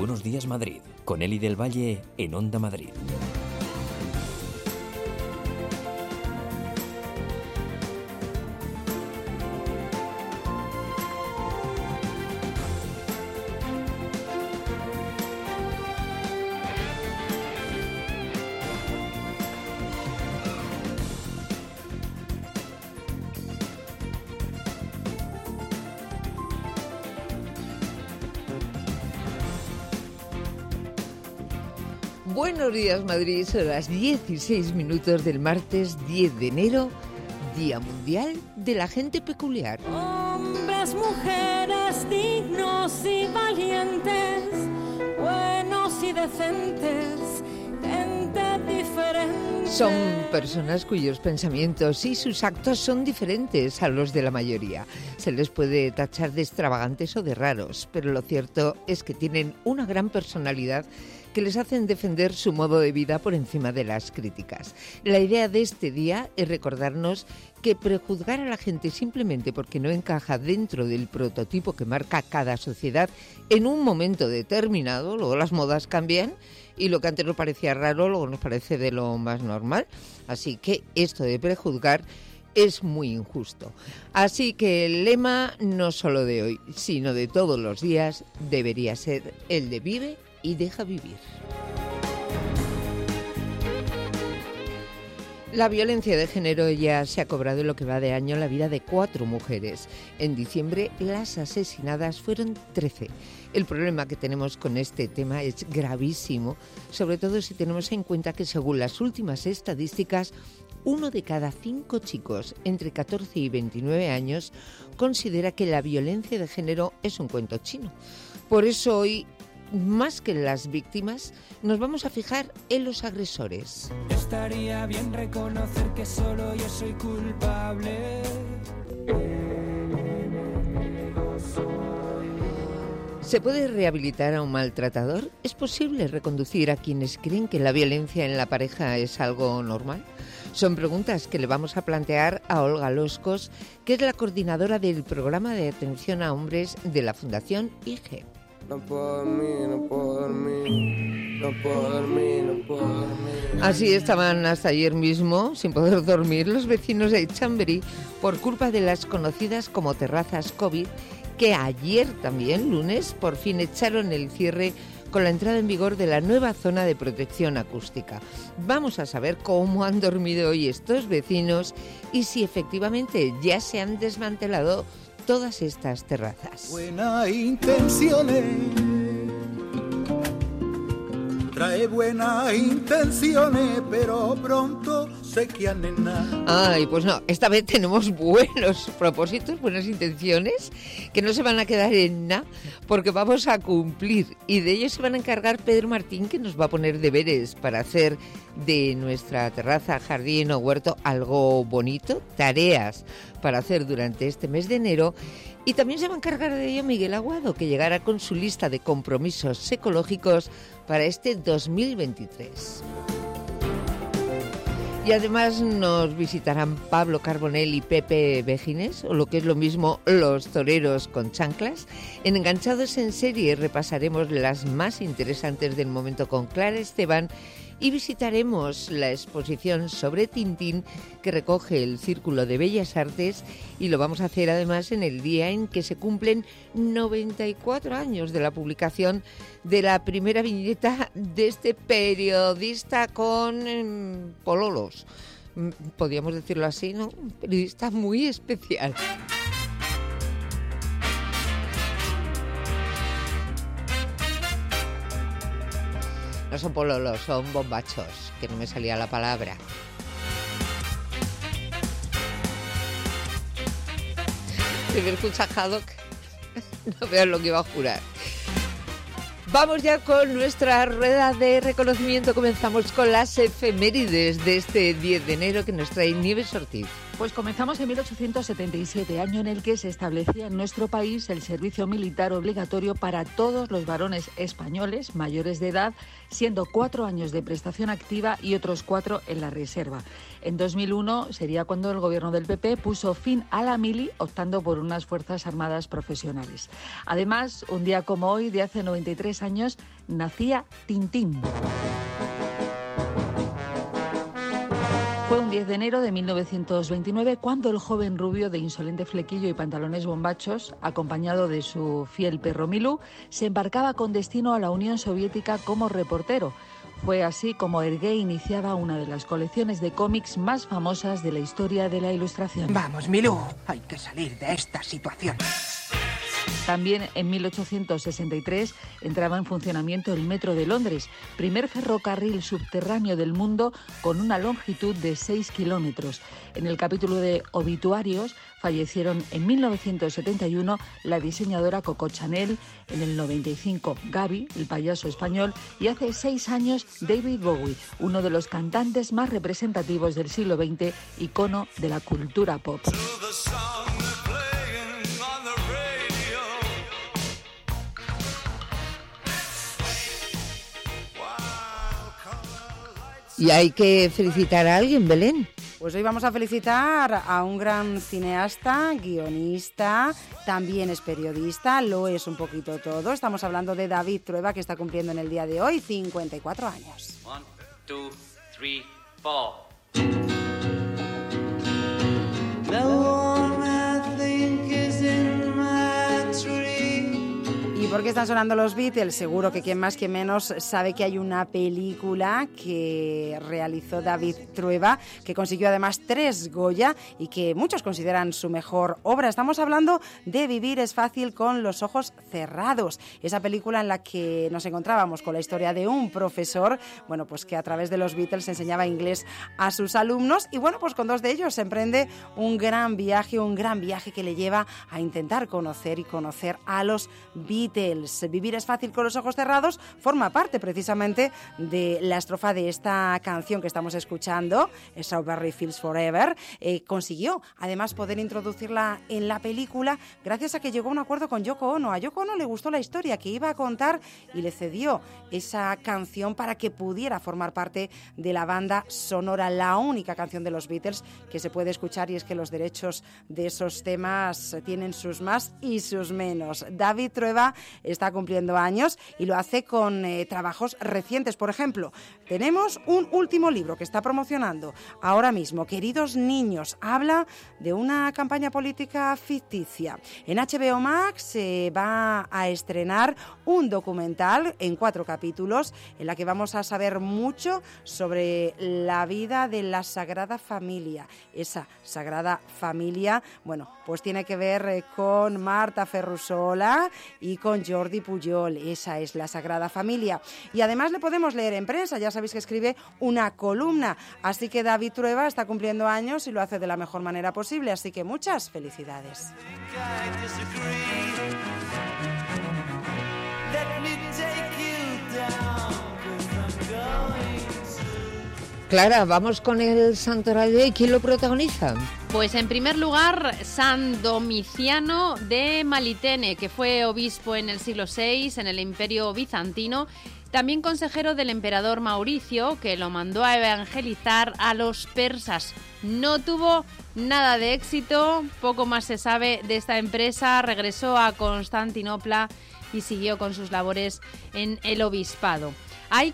Buenos Días Madrid, con Eli del Valle en Onda Madrid. Buenos días Madrid, son las 16 minutos del martes 10 de enero, Día Mundial de la Gente Peculiar. Hombres, mujeres, dignos y valientes, buenos y decentes, gente diferente. Son personas cuyos pensamientos y sus actos son diferentes a los de la mayoría. Se les puede tachar de extravagantes o de raros, pero lo cierto es que tienen una gran personalidad que les hacen defender su modo de vida por encima de las críticas. La idea de este día es recordarnos que prejuzgar a la gente simplemente porque no encaja dentro del prototipo que marca cada sociedad en un momento determinado, luego las modas cambian y lo que antes nos parecía raro luego nos parece de lo más normal. Así que esto de prejuzgar es muy injusto. Así que el lema no solo de hoy, sino de todos los días debería ser el de vive y deja vivir. La violencia de género ya se ha cobrado en lo que va de año la vida de 4 mujeres. En diciembre las asesinadas fueron 13. El problema que tenemos con este tema es gravísimo, sobre todo si tenemos en cuenta que según las últimas estadísticas, 1 de cada 5 chicos entre 14 y 29 años considera que la violencia de género es un cuento chino. Por eso hoy, más que en las víctimas, nos vamos a fijar en los agresores. Estaría bien reconocer que solo yo soy culpable. ¿Se puede rehabilitar a un maltratador? ¿Es posible reconducir a quienes creen que la violencia en la pareja es algo normal? Son preguntas que le vamos a plantear a Olga Loscos, que es la coordinadora del programa de atención a hombres de la Fundación IGE. No puedo dormir, no puedo dormir, no puedo dormir, no puedo dormir. Así estaban hasta ayer mismo, sin poder dormir, los vecinos de Chamberí por culpa de las conocidas como terrazas COVID, que ayer también, lunes, por fin echaron el cierre con la entrada en vigor de la nueva zona de protección acústica. Vamos a saber cómo han dormido hoy estos vecinos y si efectivamente ya se han desmantelado todas estas terrazas. Buenas intenciones, trae buenas intenciones, pero pronto se quedan en nada. Ay, pues no, esta vez tenemos buenos propósitos, buenas intenciones, que no se van a quedar en nada, porque vamos a cumplir. Y de ello se van a encargar Pedro Martín, que nos va a poner deberes para hacer de nuestra terraza, jardín o huerto algo bonito, tareas para hacer durante este mes de enero. Y también se va a encargar de ello Miguel Aguado, que llegará con su lista de compromisos ecológicos para este 2023. Y además nos visitarán Pablo Carbonell y Pepe Vejines, o lo que es lo mismo, los toreros con chanclas. En Enganchados en Serie repasaremos las más interesantes del momento con Clara Esteban y visitaremos la exposición sobre Tintín que recoge el Círculo de Bellas Artes, y lo vamos a hacer además en el día en que se cumplen 94 años de la publicación de la primera viñeta de este periodista con pololos. Podríamos decirlo así, ¿no? Un periodista muy especial. No son pololos, son bombachos, que no me salía la palabra. Si me escucha Haddock, no vean lo que iba a jurar. Vamos ya con nuestra rueda de reconocimiento. Comenzamos con las efemérides de este 10 de enero que nos trae Nieves Ortiz. Pues comenzamos en 1877, año en el que se establecía en nuestro país el servicio militar obligatorio para todos los varones españoles mayores de edad, siendo 4 años de prestación activa y otros 4 en la reserva. En 2001 sería cuando el gobierno del PP puso fin a la mili, optando por unas fuerzas armadas profesionales. Además, un día como hoy, de hace 93 años, nacía Tintín. Fue un 10 de enero de 1929 cuando el joven rubio de insolente flequillo y pantalones bombachos, acompañado de su fiel perro Milú, se embarcaba con destino a la Unión Soviética como reportero. Fue así como Hergé iniciaba una de las colecciones de cómics más famosas de la historia de la Ilustración. Vamos, Milú, hay que salir de esta situación. También en 1863 entraba en funcionamiento el Metro de Londres, primer ferrocarril subterráneo del mundo con una longitud de 6 kilómetros. En el capítulo de obituarios fallecieron en 1971 la diseñadora Coco Chanel, en el 95 Gaby, el payaso español, y hace 6 años David Bowie, uno de los cantantes más representativos del siglo XX, icono de la cultura pop. Y hay que felicitar a alguien, Belén. Pues hoy vamos a felicitar a un gran cineasta, guionista, también es periodista, lo es un poquito todo. Estamos hablando de David Trueba, que está cumpliendo en el día de hoy 54 años. 1, 2, 3, 4. ¿Y por qué están sonando los Beatles? Seguro que quien más que menos sabe que hay una película que realizó David Trueba, que consiguió además 3 Goya y que muchos consideran su mejor obra. Estamos hablando de Vivir es fácil con los ojos cerrados. Esa película en la que nos encontrábamos con la historia de un profesor, bueno, pues que a través de los Beatles enseñaba inglés a sus alumnos y bueno, pues con 2 de ellos se emprende un gran viaje que le lleva a intentar conocer a los Beatles. Vivir es fácil con los ojos cerrados forma parte precisamente de la estrofa de esta canción que estamos escuchando, Strawberry Fields Forever. Consiguió además poder introducirla en la película gracias a que llegó a un acuerdo con Yoko Ono. A Yoko Ono le gustó la historia que iba a contar y le cedió esa canción para que pudiera formar parte de la banda sonora, la única canción de los Beatles que se puede escuchar, y es que los derechos de esos temas tienen sus más y sus menos. David Trueba está cumpliendo años y lo hace con trabajos recientes. Por ejemplo, tenemos un último libro que está promocionando ahora mismo, Queridos Niños. Habla de una campaña política ficticia. En HBO Max se va a estrenar un documental en 4 capítulos en la que vamos a saber mucho sobre la vida de la Sagrada Familia. Esa Sagrada Familia, bueno, pues tiene que ver con Marta Ferrusola y con Jordi Pujol. Esa es la Sagrada Familia. Y además le podemos leer en prensa, ya sabéis que escribe una columna. Así que David Trueba está cumpliendo años y lo hace de la mejor manera posible. Así que muchas felicidades. Clara, vamos con el santoral. ¿Quién lo protagoniza? Pues en primer lugar, San Domiciano de Malitene, que fue obispo en el siglo VI en el Imperio Bizantino, también consejero del emperador Mauricio, que lo mandó a evangelizar a los persas. No tuvo nada de éxito, poco más se sabe de esta empresa, regresó a Constantinopla y siguió con sus labores en el obispado. Hay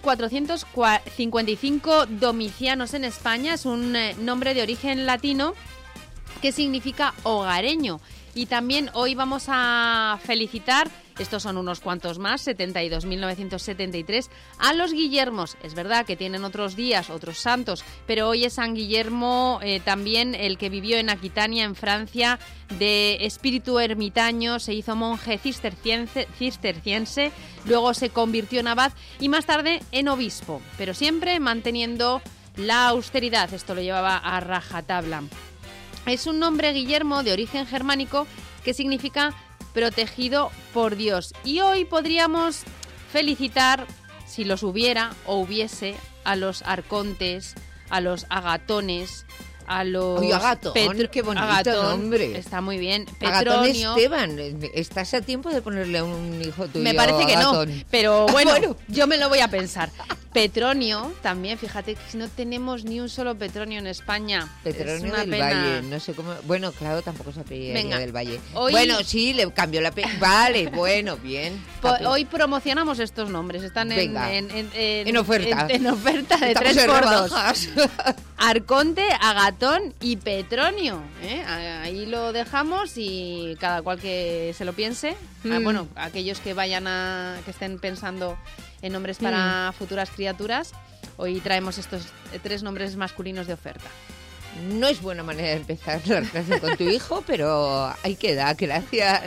455 domicianos en España, es un nombre de origen latino que significa hogareño. Y también hoy vamos a felicitar, estos son unos cuantos más, 72.973, a los Guillermos. Es verdad que tienen otros días, otros santos, pero hoy es San Guillermo, también el que vivió en Aquitania, en Francia, de espíritu ermitaño, se hizo monje cisterciense, luego se convirtió en abad y más tarde en obispo, pero siempre manteniendo la austeridad. Esto lo llevaba a rajatabla. Es un nombre, Guillermo, de origen germánico que significa protegido por Dios. Y hoy podríamos felicitar, si los hubiera o hubiese, a los arcontes, a los agatones, a los... Oye, Agatón, qué bonito nombre. Está muy bien. Agatón Petronio. Esteban, ¿estás a tiempo de ponerle a un hijo tuyo? Me parece que Agatón? no, pero bueno, yo me lo voy a pensar. Petronio, también, fíjate que no tenemos ni un solo Petronio en España. Petronio es una del pena. Valle, no sé cómo... Bueno, claro, tampoco se apellidaría del Valle. Hoy... Bueno, sí, le cambió la... Vale, bueno, bien. Hoy promocionamos estos nombres, están en oferta. En oferta de Estamos 3x2. Arconte, Agatón y Petronio. Ahí lo dejamos y cada cual que se lo piense. Bueno, aquellos que que estén pensando en nombres para futuras criaturas, hoy traemos estos 3 nombres masculinos de oferta. No es buena manera de empezar la relación con tu hijo, pero ahí queda, gracias.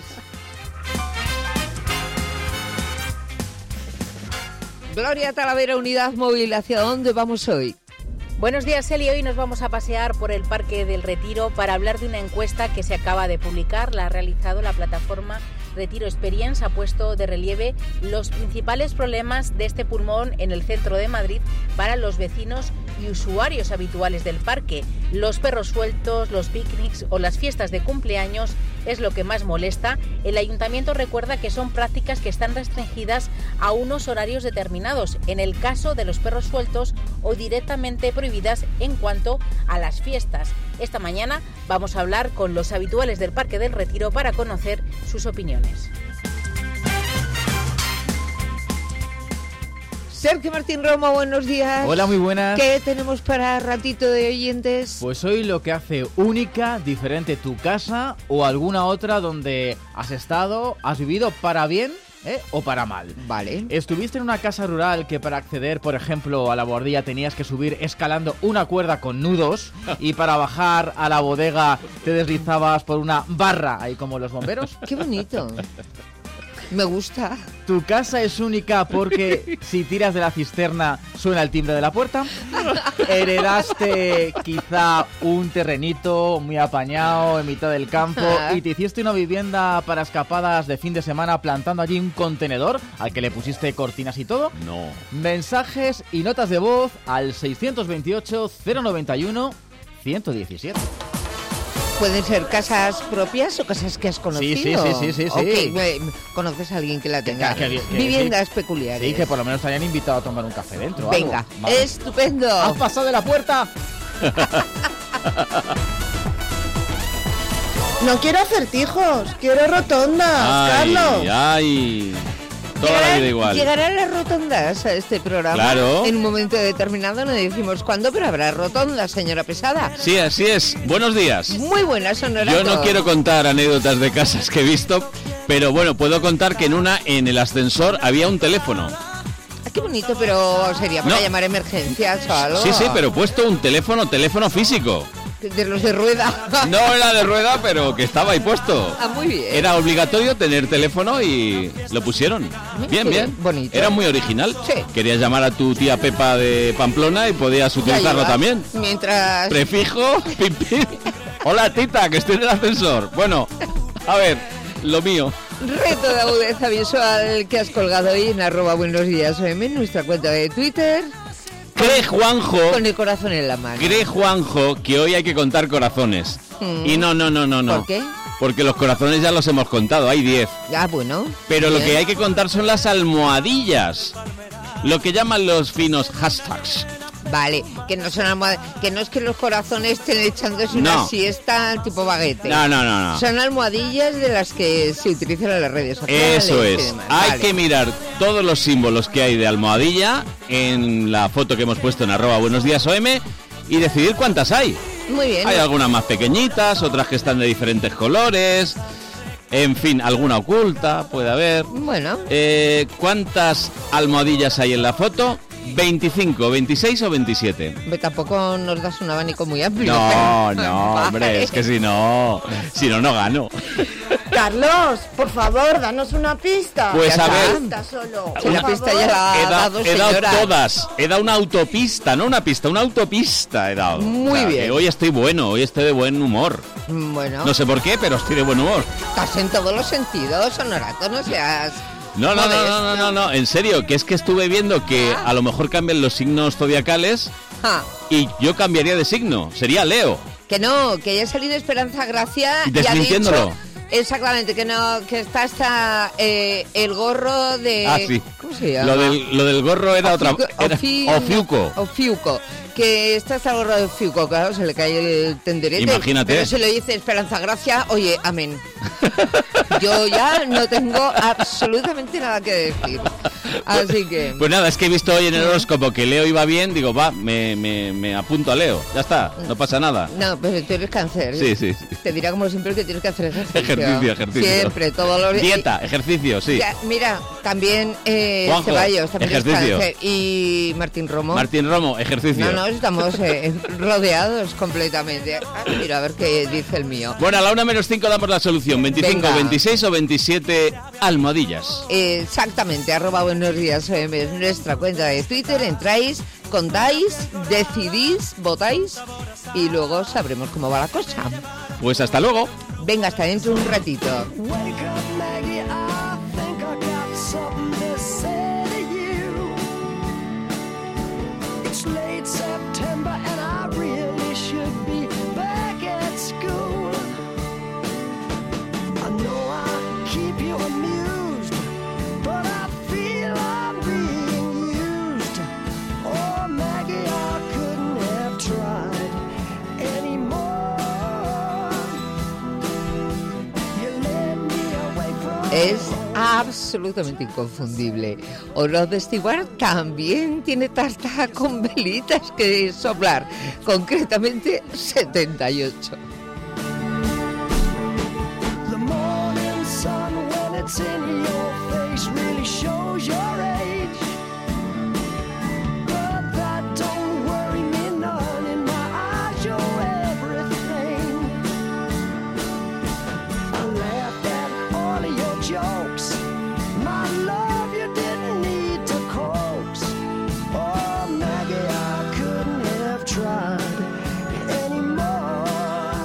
Gloria Talavera, Unidad Móvil, ¿hacia dónde vamos hoy? Buenos días, Eli. Hoy nos vamos a pasear por el Parque del Retiro para hablar de una encuesta que se acaba de publicar. La ha realizado la plataforma Retiro Experience. Ha puesto de relieve los principales problemas de este pulmón en el centro de Madrid para los vecinos y usuarios habituales del parque. Los perros sueltos, los picnics o las fiestas de cumpleaños es lo que más molesta. El ayuntamiento recuerda que son prácticas que están restringidas a unos horarios determinados, en el caso de los perros sueltos, o directamente prohibidas en cuanto a las fiestas. Esta mañana vamos a hablar con los habituales del Parque del Retiro para conocer sus opiniones. Sergio Martín Romo, buenos días. Hola, muy buenas. ¿Qué tenemos para ratito de oyentes? Pues hoy lo que hace única, diferente tu casa o alguna otra donde has estado, has vivido para bien o para mal. Vale. ¿Estuviste en una casa rural que para acceder, por ejemplo, a la boardilla tenías que subir escalando una cuerda con nudos y para bajar a la bodega te deslizabas por una barra, ahí como los bomberos? ¡Qué bonito! Me gusta. ¿Tu casa es única porque si tiras de la cisterna suena el timbre de la puerta? ¿Heredaste quizá un terrenito muy apañado en mitad del campo y te hiciste una vivienda para escapadas de fin de semana plantando allí un contenedor al que le pusiste cortinas y todo? No. Mensajes y notas de voz al 628 091 117. ¿Pueden ser casas propias o casas que has conocido? Sí. Okay. ¿Conoces a alguien que la tenga? Viviendas peculiares. Sí, que por lo menos te hayan invitado a tomar un café dentro. Venga, vale. Estupendo. ¿Has pasado de la puerta? No quiero acertijos, quiero rotondas, Carlos. ¡Ay! Toda la vida igual. Llegarán las rotondas a este programa. Claro. En un momento determinado, no decimos cuándo, pero habrá rotondas, señora Pesada. Sí, así es. Buenos días. Muy buenas, Honorato. Yo no quiero contar anécdotas de casas que he visto, pero bueno, puedo contar que en el ascensor había un teléfono. Qué bonito, pero sería para llamar emergencias o algo. Sí, pero he puesto un teléfono físico. De los de rueda. No era de rueda, pero que estaba ahí puesto. Ah, muy bien. Era obligatorio tener teléfono y lo pusieron. Bien. Bonito. Era muy original. Sí. Querías llamar a tu tía Pepa de Pamplona y podías utilizarlo también. Mientras... Prefijo, pim, pim. Hola, tita, que estoy en el ascensor. Bueno, a ver, lo mío. Reto de agudeza visual que has colgado hoy en @buenosdiasOM, en nuestra cuenta de Twitter. Cree Juanjo... Con el corazón en la mano. Cree Juanjo que hoy hay que contar corazones. Y no. ¿Por qué? Porque los corazones ya los hemos contado, hay 10. Ah, bueno. Pero bien. Lo que hay que contar son las almohadillas. Lo que llaman los finos hashtags. Vale, que no son almohadas, que no es que los corazones estén echándose una siesta tipo baguete. No. Son almohadillas de las que se utilizan en las redes sociales. Eso es. Hay que mirar todos los símbolos que hay de almohadilla en la foto que hemos puesto en @buenosdiasOM y decidir cuántas hay. Muy bien. Hay algunas más pequeñitas, otras que están de diferentes colores. En fin, alguna oculta puede haber. Bueno. ¿Cuántas almohadillas hay en la foto? 25, 26 o 27. Tampoco nos das un abanico muy amplio. No, hombre, es que si no gano. Carlos, por favor, danos una pista. Pues a ver, una pista ya la ha dado, señora. He dado todas. He dado una autopista, no una pista, una autopista he dado. Muy bien. Hoy estoy de buen humor. Bueno. No sé por qué, pero estoy de buen humor. Estás en todos los sentidos, Honorato, no seas... No, en serio, que es que estuve viendo que a lo mejor cambian los signos zodiacales y yo cambiaría de signo, sería Leo. Que no, que ya ha salido Esperanza Gracia y ha dicho... Exactamente, que no, que está hasta el gorro de... Ah, sí. ¿Cómo se llama? Lo del gorro era otra... Ofiuco. Que está hasta el gorro de Ofiuco, claro, se le cae el tenderete. Imagínate. Pero se lo dice Esperanza Gracia, oye, amén. Yo ya no tengo absolutamente nada que decir. Así que... Pues nada, es que he visto hoy en el horóscopo que Leo iba bien, digo, va, me apunto a Leo. Ya está, no pasa nada. No, pero tú eres cáncer. Sí. Te dirá como siempre que tienes que hacer ejercicio. Ejercicio. Siempre, todos los días. Dieta, ejercicio, sí. Ya, mira, también Juanjo, Ceballos, también ejercicio. es cáncer. Y Martín Romo. Martín Romo, ejercicio. No, estamos rodeados completamente. Mira, a ver qué dice el mío. Bueno, a la 1:05 damos la solución. 25, Venga. 26 o 27 almohadillas. Exactamente, @buenos días OM es nuestra cuenta de Twitter. Entráis, contáis, decidís, votáis y luego sabremos cómo va la cosa. Pues hasta luego. Venga, hasta dentro de un ratito. Late September and I really should be back at school. I know I keep you amused, but I feel I'm being used. Oh Maggie, I couldn't have tried anymore. You led me away from Es absolutamente inconfundible. O Rod Stewart también tiene tarta con velitas que soplar, concretamente 78. the morning sun when it's in your face really shows your age. But that don't worry me none. In my eyes you're everything. I laughed at all of your jokes. My love, you didn't need to coax. Oh, Maggie, I couldn't have tried anymore.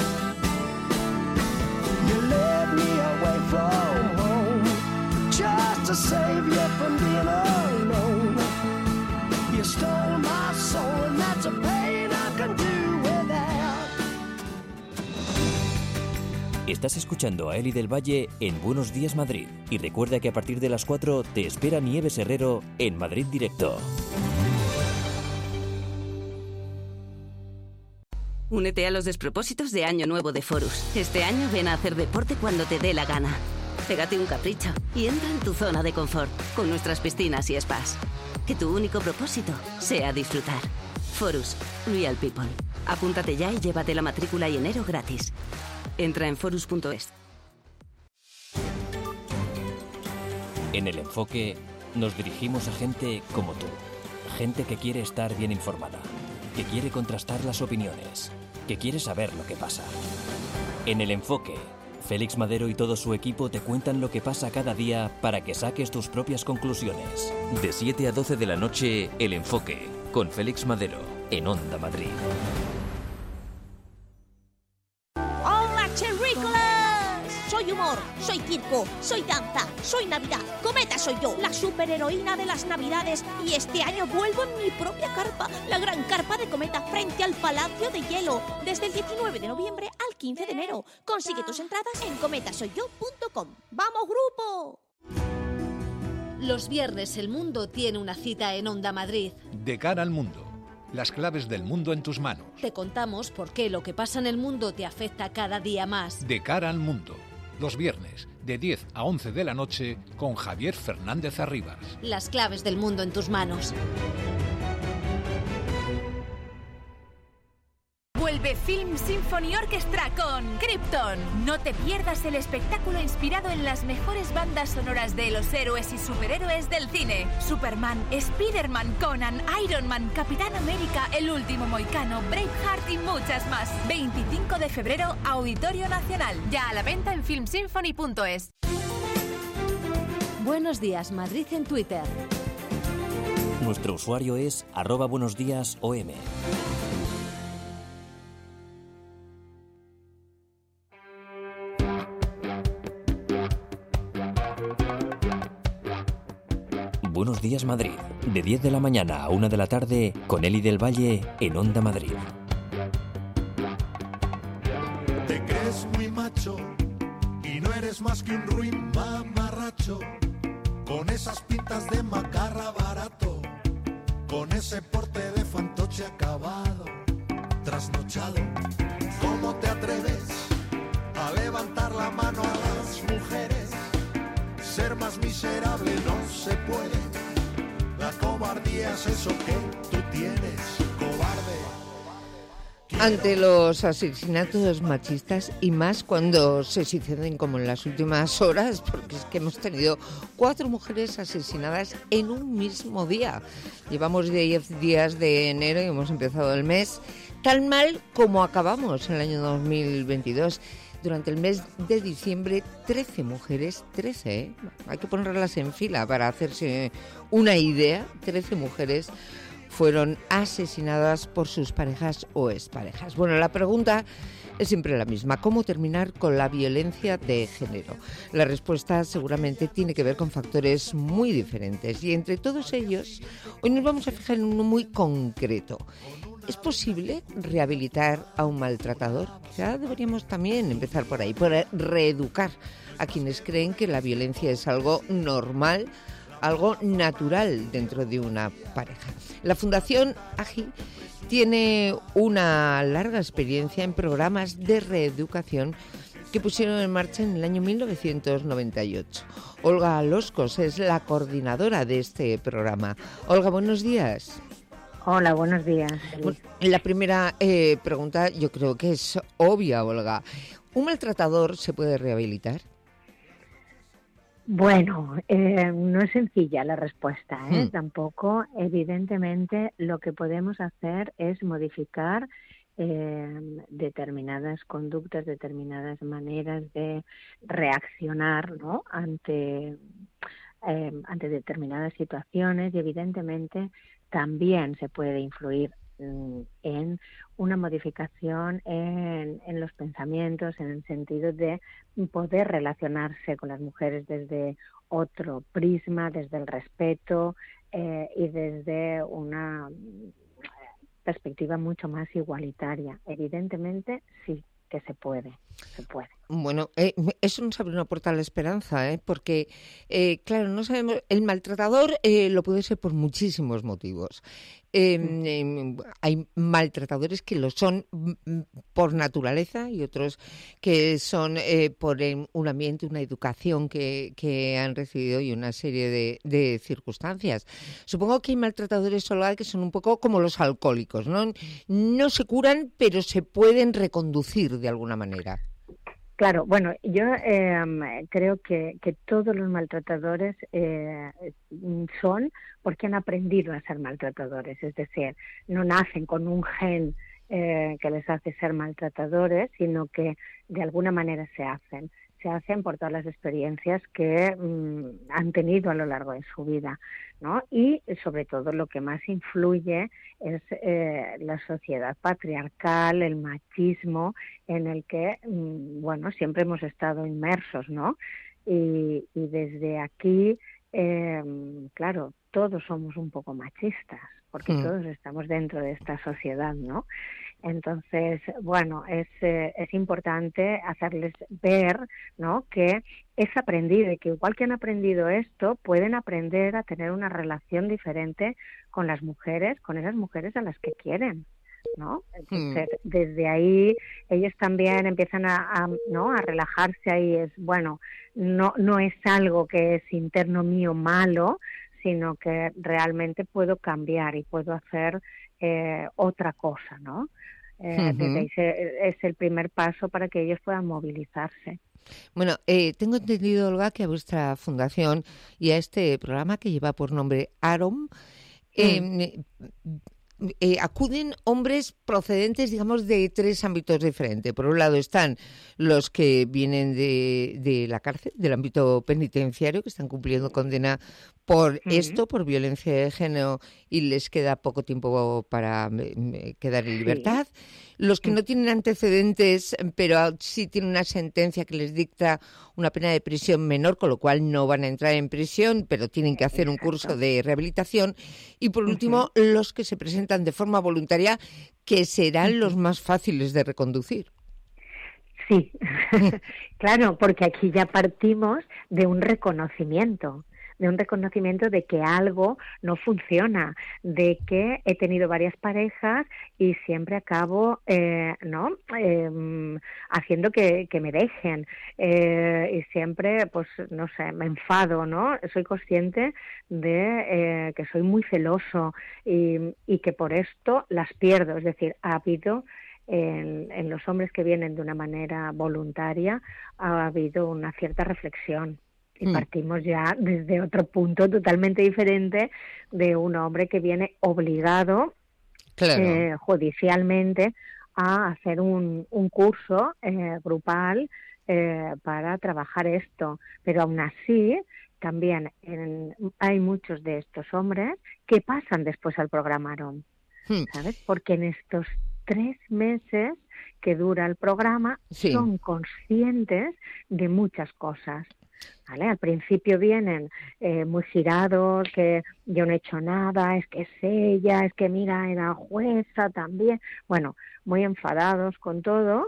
You led me away from home just to save you from being alone. You stole my soul, and that's a pain I can do without. Estás escuchando a Eli del Valle en Buenos Días Madrid. Y recuerda que a partir de las 4 te espera Nieves Herrero en Madrid Directo. Únete a los despropósitos de Año Nuevo de Forus. Este año ven a hacer deporte cuando te dé la gana. Pégate un capricho y entra en tu zona de confort con nuestras piscinas y spas. Que tu único propósito sea disfrutar. Forus, Real People. Apúntate ya y llévate la matrícula y enero gratis. Entra en forus.es. En El Enfoque nos dirigimos a gente como tú. Gente que quiere estar bien informada, que quiere contrastar las opiniones, que quiere saber lo que pasa. En El Enfoque, Félix Madero y todo su equipo te cuentan lo que pasa cada día para que saques tus propias conclusiones. De 7 a 12 de la noche, El Enfoque, con Félix Madero, en Onda Madrid. ¡Hola, cherrícolas! Soy humor, soy circo, soy danza, soy Navidad. Cometa soy yo, la superheroína de las Navidades. Y este año vuelvo en mi propia carpa, la gran carpa de Cometa, frente al Palacio de Hielo. Desde el 19 de noviembre al 15 de enero. Consigue tus entradas en cometasoyyo.com. ¡Vamos, grupo! Los viernes el mundo tiene una cita en Onda Madrid. De cara al mundo. Las claves del mundo en tus manos. Te contamos por qué lo que pasa en el mundo te afecta cada día más. De cara al mundo. Los viernes, de 10 a 11 de la noche, con Javier Fernández Arribas. Las claves del mundo en tus manos. Vuelve Film Symphony Orchestra con Krypton. No te pierdas el espectáculo inspirado en las mejores bandas sonoras de los héroes y superhéroes del cine. Superman, Spider-Man, Conan, Iron Man, Capitán América, El Último Mohicano, Braveheart y muchas más. 25 de febrero, Auditorio Nacional. Ya a la venta en filmsymphony.es. Buenos días, Madrid en Twitter. Nuestro usuario es @buenosdiasOM. Días Madrid, de 10 de la mañana a 1 de la tarde, con Eli del Valle en Onda Madrid. Te crees muy macho y no eres más que un ruin mamarracho, con esas pintas de macarra barato, con ese porte de fantoche acabado, trasnochado. ¿Cómo te atreves a levantar la mano a las mujeres? Ser más miserable no se puede. La cobardía es eso que tú tienes, cobarde. Ante los asesinatos machistas, y más cuando se suceden como en las últimas horas, porque es que hemos tenido 4 mujeres asesinadas en un mismo día. Llevamos 10 días de enero y hemos empezado el mes tan mal como acabamos en el año 2022. Durante el mes de diciembre, 13 mujeres, 13, ¿eh? Hay que ponerlas en fila para hacerse una idea. 13 mujeres fueron asesinadas por sus parejas o exparejas. Bueno, la pregunta es siempre la misma: ¿cómo terminar con la violencia de género? La respuesta seguramente tiene que ver con factores muy diferentes, y entre todos ellos, hoy nos vamos a fijar en uno muy concreto. ¿Es posible rehabilitar a un maltratador? Quizá deberíamos también empezar por ahí, por reeducar a quienes creen que la violencia es algo normal, algo natural dentro de una pareja. La Fundación AGI tiene una larga experiencia en programas de reeducación que pusieron en marcha en el año 1998. Olga Loscos es la coordinadora de este programa. Olga, buenos días. Hola, buenos días. Bueno, la primera pregunta yo creo que es obvia, Olga. ¿Un maltratador se puede rehabilitar? Bueno, no es sencilla la respuesta, Tampoco, evidentemente, lo que podemos hacer es modificar determinadas conductas, determinadas maneras de reaccionar, ¿no?, ante determinadas situaciones, y evidentemente también se puede influir en una modificación en los pensamientos, en el sentido de poder relacionarse con las mujeres desde otro prisma, desde el respeto y desde una perspectiva mucho más igualitaria. Evidentemente, sí que se puede. Bueno, eso nos abre una puerta a la esperanza, porque, claro, no sabemos, el maltratador lo puede ser por muchísimos motivos. Hay maltratadores que lo son por naturaleza y otros que son por un ambiente, una educación que han recibido y una serie de circunstancias. Supongo que hay maltratadores solo que son un poco como los alcohólicos, ¿no? No se curan, pero se pueden reconducir de alguna manera. Claro, bueno, yo creo que todos los maltratadores son porque han aprendido a ser maltratadores, es decir, no nacen con un gen que les hace ser maltratadores, sino que de alguna manera se hacen por todas las experiencias que han tenido a lo largo de su vida, ¿no? Y sobre todo lo que más influye es la sociedad patriarcal, el machismo, en el que, bueno, siempre hemos estado inmersos, ¿no? Y desde aquí, claro, todos somos un poco machistas, porque todos estamos dentro de esta sociedad, ¿no? Entonces, bueno, es importante hacerles ver, ¿no?, que es aprendido, y que igual que han aprendido esto, pueden aprender a tener una relación diferente con las mujeres, con esas mujeres a las que quieren, ¿no? Entonces, desde ahí ellos también empiezan a relajarse ahí. Es bueno, no es algo que es interno mío malo, sino que realmente puedo cambiar y puedo hacer otra cosa, ¿no? Desde ahí es el primer paso para que ellos puedan movilizarse. Bueno, tengo entendido, Olga, que a vuestra fundación y a este programa que lleva por nombre AROM acuden hombres procedentes, digamos, de 3 ámbitos diferentes. Por un lado están los que vienen de la cárcel, del ámbito penitenciario, que están cumpliendo condena por esto, por violencia de género, y les queda poco tiempo para quedar en libertad. Los que no tienen antecedentes, pero sí tienen una sentencia que les dicta una pena de prisión menor, con lo cual no van a entrar en prisión, pero tienen que hacer un curso de rehabilitación. Y por último, los que se presentan de forma voluntaria, que serán los más fáciles de reconducir. Sí, claro, porque aquí ya partimos de un reconocimiento de que algo no funciona, de que he tenido varias parejas y siempre acabo haciendo que me dejen, y siempre, pues no sé, me enfado, ¿no? Soy consciente de que soy muy celoso y que por esto las pierdo. Es decir, ha habido en los hombres que vienen de una manera voluntaria, ha habido una cierta reflexión. Y partimos ya desde otro punto totalmente diferente de un hombre que viene obligado judicialmente a hacer un curso grupal para trabajar esto. Pero aún así, también hay muchos de estos hombres que pasan después al programa AROM, ¿sabes? Porque en estos 3 meses que dura el programa son conscientes de muchas cosas. ¿Vale? Al principio vienen muy girados, que yo no he hecho nada, es que es ella, es que mira, era jueza también. Bueno, muy enfadados con todo,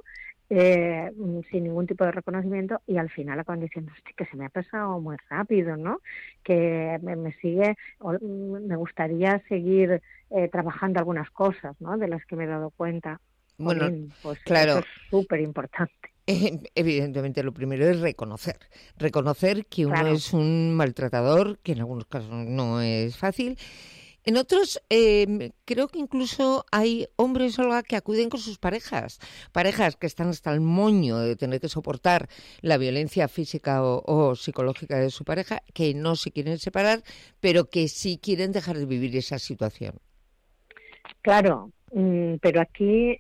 sin ningún tipo de reconocimiento, y al final acaban diciendo, que se me ha pasado muy rápido, ¿no? Que me sigue, me gustaría seguir trabajando algunas cosas, ¿no? De las que me he dado cuenta. Bueno, pues claro. Eso es súper importante. Evidentemente lo primero es reconocer que uno es un maltratador, que en algunos casos no es fácil. En otros, creo que incluso hay hombres, Olga, que acuden con sus parejas que están hasta el moño de tener que soportar la violencia física o psicológica de su pareja, que no se quieren separar, pero que sí quieren dejar de vivir esa situación. Claro, pero aquí...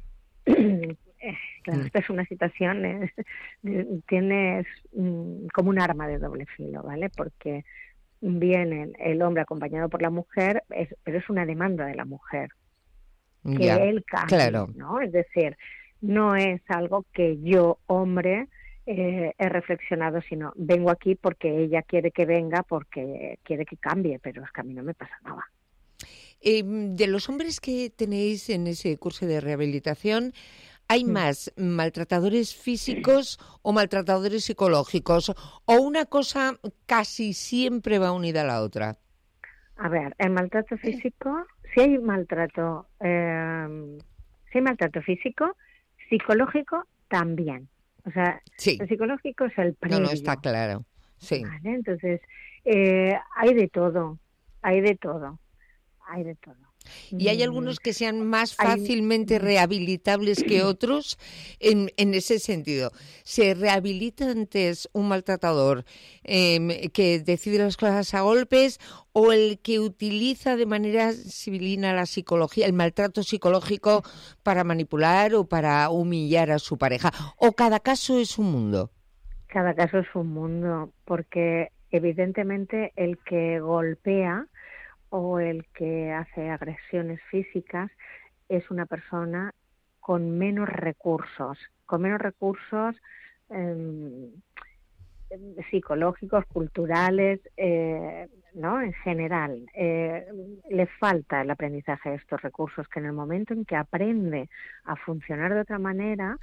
Esta es una situación, tienes como un arma de doble filo, ¿vale? Porque viene el hombre acompañado por la mujer, pero es una demanda de la mujer, que él cambie, ¿no? Es decir, no es algo que yo, hombre, he reflexionado, sino vengo aquí porque ella quiere que venga, porque quiere que cambie, pero es que a mí no me pasa nada. De los hombres que tenéis en ese curso de rehabilitación, ¿hay más maltratadores físicos o maltratadores psicológicos? ¿O una cosa casi siempre va unida a la otra? A ver, el maltrato físico, si hay maltrato físico, psicológico también. O sea, el psicológico es el previo. No, está claro. Sí. ¿Vale? Entonces, hay de todo. ¿Y hay algunos que sean más fácilmente rehabilitables que otros en ese sentido? ¿Se rehabilita antes un maltratador que decide las cosas a golpes o el que utiliza de manera civilina la psicología, el maltrato psicológico para manipular o para humillar a su pareja? ¿O cada caso es un mundo? Cada caso es un mundo, porque evidentemente el que golpea o el que hace agresiones físicas es una persona con menos recursos psicológicos, culturales, ¿no? En general, le falta el aprendizaje de estos recursos, que en el momento en que aprende a funcionar de otra manera,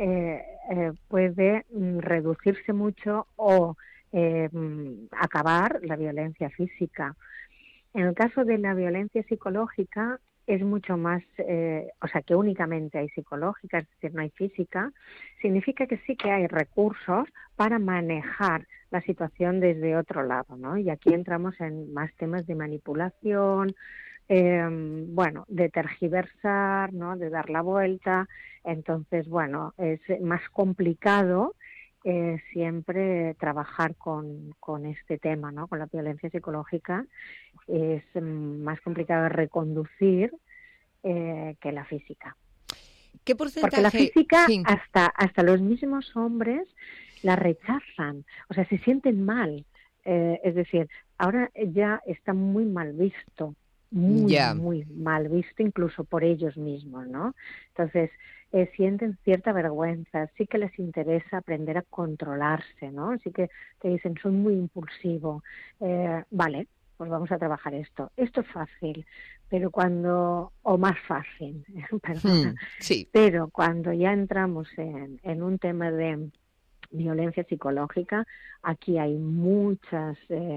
puede reducirse mucho o acabar la violencia física. En el caso de la violencia psicológica es mucho más, que únicamente hay psicológica, es decir, no hay física, significa que sí que hay recursos para manejar la situación desde otro lado, ¿no? Y aquí entramos en más temas de manipulación, de tergiversar, ¿no? De dar la vuelta. Entonces, es más complicado siempre trabajar con este tema, ¿no? Con la violencia psicológica es más complicado de reconducir que la física. ¿Qué porcentaje? Porque la física, hasta los mismos hombres la rechazan, o sea, se sienten mal Es decir, ahora ya está muy mal visto, muy mal visto incluso por ellos mismos, ¿no? Entonces, sienten cierta vergüenza, sí que les interesa aprender a controlarse, ¿no? Sí que te dicen, soy muy impulsivo, vale, pues vamos a trabajar esto. Esto es fácil, pero o más fácil, perdona, sí. Pero cuando ya entramos en un tema de violencia psicológica, aquí hay muchas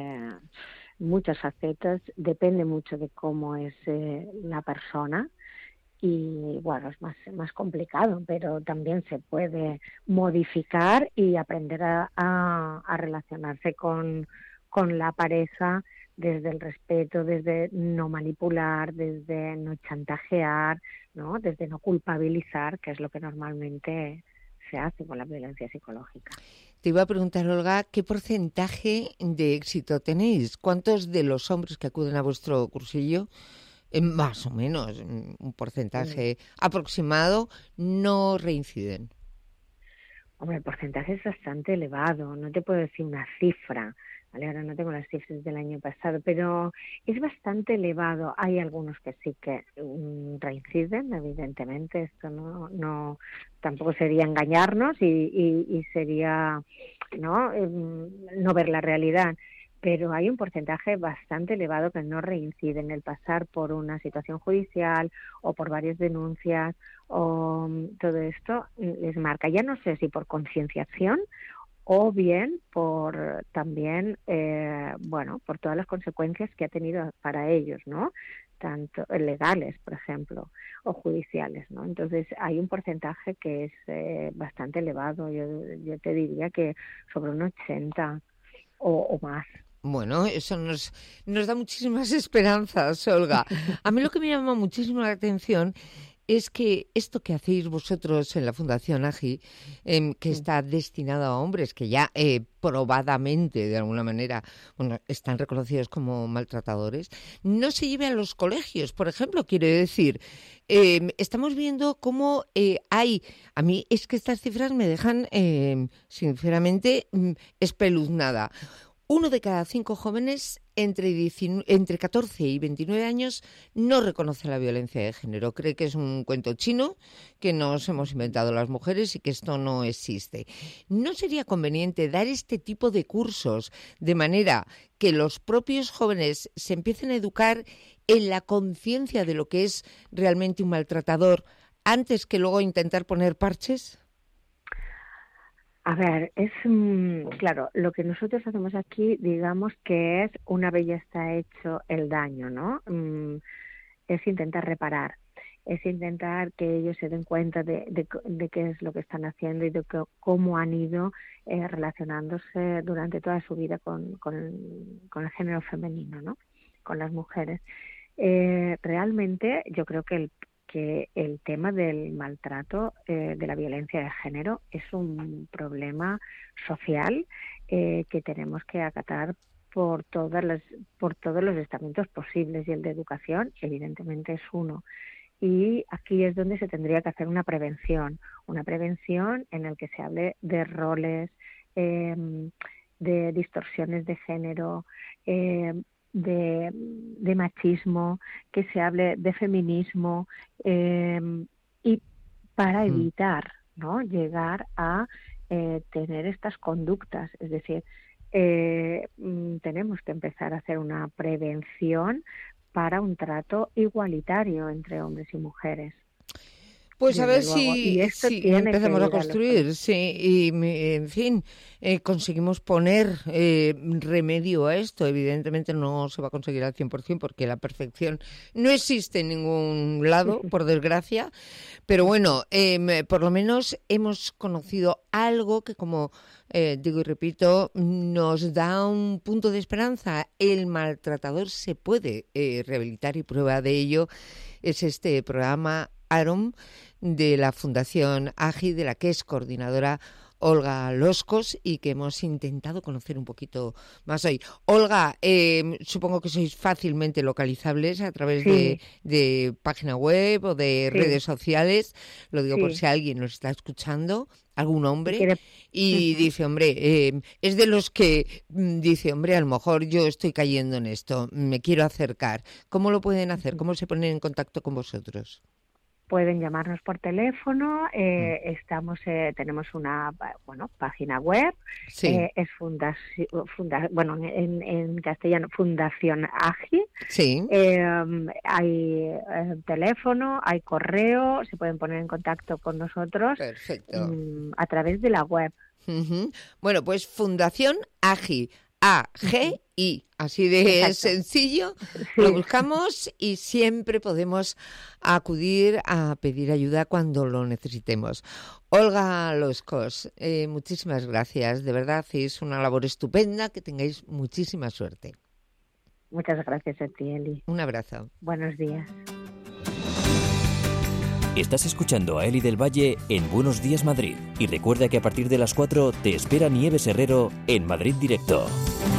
facetas, depende mucho de cómo es la persona y bueno, es más complicado, pero también se puede modificar y aprender a relacionarse con la pareja desde el respeto, desde no manipular, desde no chantajear, ¿no? Desde no culpabilizar, que es lo que normalmente se hace con la violencia psicológica. Te iba a preguntar, Olga, ¿qué porcentaje de éxito tenéis? ¿Cuántos de los hombres que acuden a vuestro cursillo, más o menos, un porcentaje aproximado, no reinciden? Hombre, el porcentaje es bastante elevado, no te puedo decir una cifra, ¿vale? Ahora no tengo las cifras del año pasado, pero es bastante elevado. Hay algunos que sí que reinciden, evidentemente, esto no tampoco sería engañarnos y sería no ver la realidad, pero hay un porcentaje bastante elevado que no reincide en el pasar por una situación judicial o por varias denuncias, o todo esto les marca, ya no sé si por concienciación o bien por también por todas las consecuencias que ha tenido para ellos, ¿no? Tanto legales, por ejemplo, o judiciales, ¿no? Entonces hay un porcentaje que es bastante elevado, yo te diría que sobre un 80 o más. Bueno, eso nos da muchísimas esperanzas, Olga. A mí lo que me llama muchísimo la atención es que esto que hacéis vosotros en la Fundación AGI, que está destinado a hombres que ya probadamente, de alguna manera, están reconocidos como maltratadores, no se lleve a los colegios, por ejemplo, quiero decir. Estamos viendo cómo a mí es que estas cifras me dejan, sinceramente, espeluznada. 1 de cada 5 jóvenes entre 14 y 29 años no reconoce la violencia de género. Cree que es un cuento chino, que nos hemos inventado las mujeres y que esto no existe. ¿No sería conveniente dar este tipo de cursos de manera que los propios jóvenes se empiecen a educar en la conciencia de lo que es realmente un maltratador antes que luego intentar poner parches? A ver, claro, lo que nosotros hacemos aquí, digamos que es, una vez ya está hecho el daño, ¿no? Es intentar reparar, es intentar que ellos se den cuenta de qué es lo que están haciendo y de cómo han ido relacionándose durante toda su vida con el género femenino, ¿no? Con las mujeres. Realmente yo creo que el tema del maltrato, de la violencia de género, es un problema social que tenemos que acatar por todos los estamentos posibles, y el de educación evidentemente es uno. Y aquí es donde se tendría que hacer una prevención en la que se hable de roles, de distorsiones de género, de machismo, que se hable de feminismo, y para evitar, ¿no?, llegar a tener estas conductas. Es decir, tenemos que empezar a hacer una prevención para un trato igualitario entre hombres y mujeres. Pues a ver si empezamos a construir, y en fin, conseguimos poner remedio a esto. Evidentemente no se va a conseguir al 100% porque la perfección no existe en ningún lado, por desgracia, pero bueno, por lo menos hemos conocido algo que, como digo y repito, nos da un punto de esperanza. El maltratador se puede rehabilitar, y prueba de ello es este programa AROM de la Fundación AGI, de la que es coordinadora Olga Loscos, y que hemos intentado conocer un poquito más hoy. Olga, supongo que sois fácilmente localizables a través de página web o de redes sociales. Lo digo por si alguien nos está escuchando, algún hombre, y dice, hombre, es de los que dice, hombre, a lo mejor yo estoy cayendo en esto, me quiero acercar. ¿Cómo lo pueden hacer? ¿Cómo se ponen en contacto con vosotros? Pueden llamarnos por teléfono, tenemos una página web, es en castellano Fundación AGI. Hay teléfono, hay correo, se pueden poner en contacto con nosotros a través de la web. Bueno, pues Fundación AGI, AGI, así de sencillo, lo buscamos y siempre podemos acudir a pedir ayuda cuando lo necesitemos. Olga Loscos, muchísimas gracias, de verdad hacéis una labor estupenda, que tengáis muchísima suerte. Muchas gracias a ti, Eli. Un abrazo. Buenos días. Estás escuchando a Eli del Valle en Buenos Días Madrid. Y recuerda que a partir de las 4 te espera Nieves Herrero en Madrid Directo.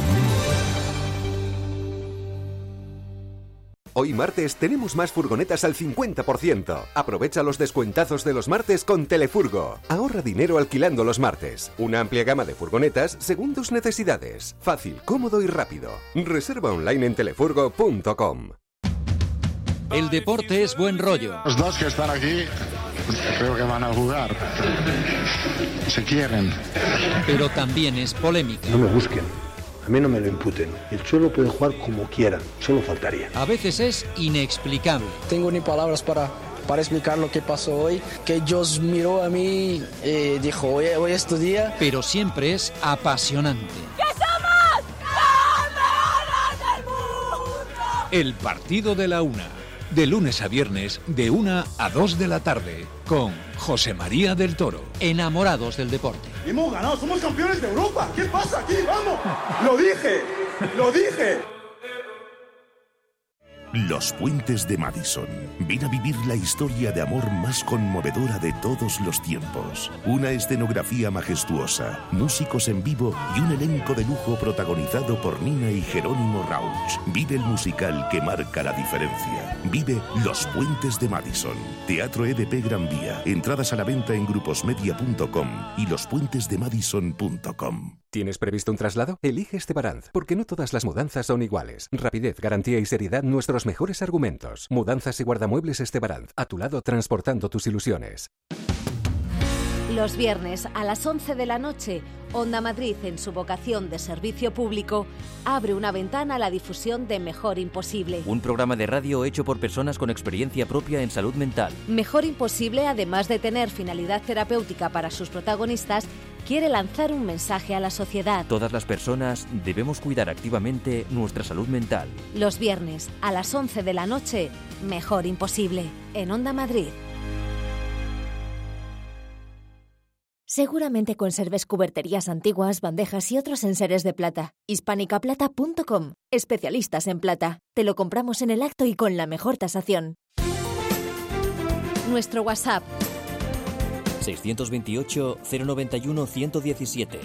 Hoy martes tenemos más furgonetas al 50%. Aprovecha los descuentazos de los martes con Telefurgo. Ahorra dinero alquilando los martes. Una amplia gama de furgonetas según tus necesidades. Fácil, cómodo y rápido. Reserva online en telefurgo.com. El deporte es buen rollo. Los dos que están aquí creo que van a jugar. Se quieren. Pero también es polémica. No me busquen. A mí no me lo imputen. El Cholo puede jugar como quiera, solo faltaría. A veces es inexplicable. Tengo ni palabras para explicar lo que pasó hoy, que Dios miró a mí y dijo, hoy es tu día. Pero siempre es apasionante. ¡Que somos campeones del mundo! El partido de la 1, de lunes a viernes, de 1 a 2 de la tarde, con José María del Toro. Enamorados del deporte. Hemos ganado, somos campeones de Europa. ¿Qué pasa aquí? ¡Vamos! ¡Lo dije! ¡Lo dije! Los Puentes de Madison. Ven a vivir la historia de amor más conmovedora de todos los tiempos. Una escenografía majestuosa, músicos en vivo y un elenco de lujo protagonizado por Nina y Jerónimo Rauch. Vive el musical que marca la diferencia. Vive Los Puentes de Madison. Teatro EDP Gran Vía. Entradas a la venta en gruposmedia.com y lospuentesdemadison.com. ¿Tienes previsto un traslado? Elige Estebaranz, porque no todas las mudanzas son iguales. Rapidez, garantía y seriedad, nuestros mejores argumentos. Mudanzas y guardamuebles Estebaranz, a tu lado transportando tus ilusiones. Los viernes a las 11 de la noche, Onda Madrid, en su vocación de servicio público, abre una ventana a la difusión de Mejor Imposible. Un programa de radio hecho por personas con experiencia propia en salud mental. Mejor Imposible, además de tener finalidad terapéutica para sus protagonistas, quiere lanzar un mensaje a la sociedad. Todas las personas debemos cuidar activamente nuestra salud mental. Los viernes a las 11 de la noche, Mejor Imposible, en Onda Madrid. Seguramente conserves cuberterías antiguas, bandejas y otros enseres de plata. Hispanicaplata.com. Especialistas en plata. Te lo compramos en el acto y con la mejor tasación. Nuestro WhatsApp 628 091 117.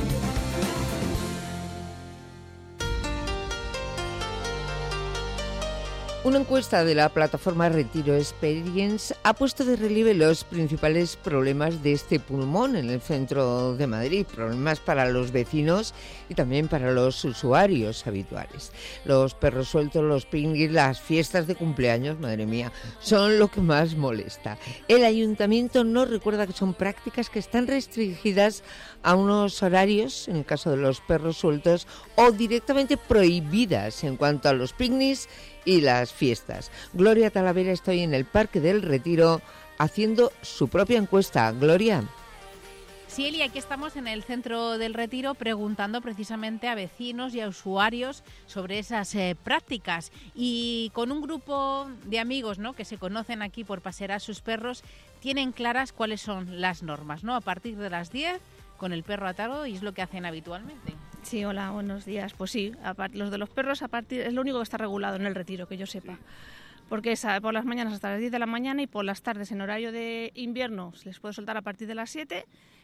Una encuesta de la plataforma Retiro Experience ha puesto de relieve los principales problemas de este pulmón en el centro de Madrid, problemas para los vecinos y también para los usuarios habituales. Los perros sueltos, los picnics, las fiestas de cumpleaños, madre mía, son lo que más molesta. El ayuntamiento nos recuerda que son prácticas que están restringidas a unos horarios, en el caso de los perros sueltos, o directamente prohibidas en cuanto a los picnics y las fiestas. Gloria Talavera está hoy en el Parque del Retiro haciendo su propia encuesta. Gloria. Sí, Eli, aquí estamos en el centro del Retiro preguntando precisamente a vecinos y a usuarios sobre esas prácticas. Y con un grupo de amigos, ¿no?, que se conocen aquí por pasear a sus perros, tienen claras cuáles son las normas, ¿no? A partir de las 10, con el perro atado, y es lo que hacen habitualmente. Sí, hola, buenos días. Pues sí, los de los perros es lo único que está regulado en el Retiro, que yo sepa. Porque es por las mañanas hasta las 10 de la mañana y por las tardes en horario de invierno se les puede soltar a partir de las 7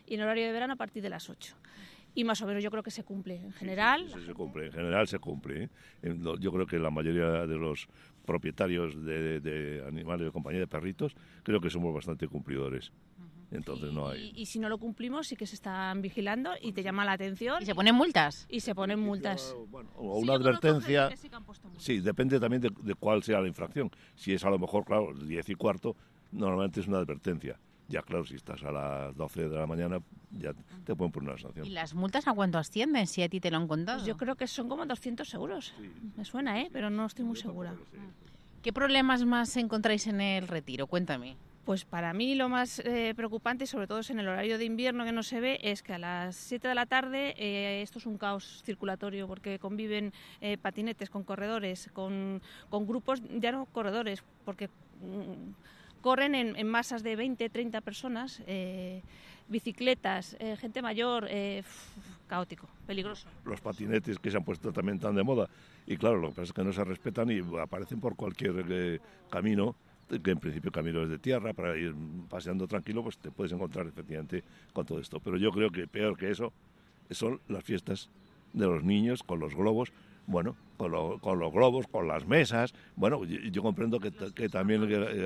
y en horario de verano a partir de las 8. Y más o menos yo creo que se cumple en general. Sí, se cumple, en general se cumple. Yo creo que la mayoría de los propietarios de animales de compañía, de perritos, creo que somos bastante cumplidores. Entonces no hay... Y si no lo cumplimos sí que se están vigilando y te llama la atención. ¿Y se ponen multas? Y se ponen multas. O una advertencia. Sí, depende también de cuál sea la infracción. Si es a lo mejor, claro, 10:15, normalmente es una advertencia. Ya, claro, si estás a las 12 de la mañana, ya te pueden poner una sanción. ¿Y las multas a cuánto ascienden, si a ti te lo han contado? Pues yo creo que son como 200 euros. Sí. Me suena, pero no estoy muy segura. ¿Qué problemas más encontráis en el retiro? Cuéntame. Pues para mí lo más preocupante, sobre todo es en el horario de invierno que no se ve, es que a las 7 de la tarde esto es un caos circulatorio porque conviven patinetes con corredores, con grupos, ya no corredores, porque... corren en masas de 20, 30 personas, bicicletas, gente mayor, caótico, peligroso. Los patinetes que se han puesto también tan de moda y claro, lo que pasa es que no se respetan y aparecen por cualquier camino, que en principio caminos de tierra, para ir paseando tranquilo, pues te puedes encontrar efectivamente con todo esto. Pero yo creo que peor que eso son las fiestas de los niños con los globos. Bueno, con los globos, con las mesas. Bueno, yo comprendo que también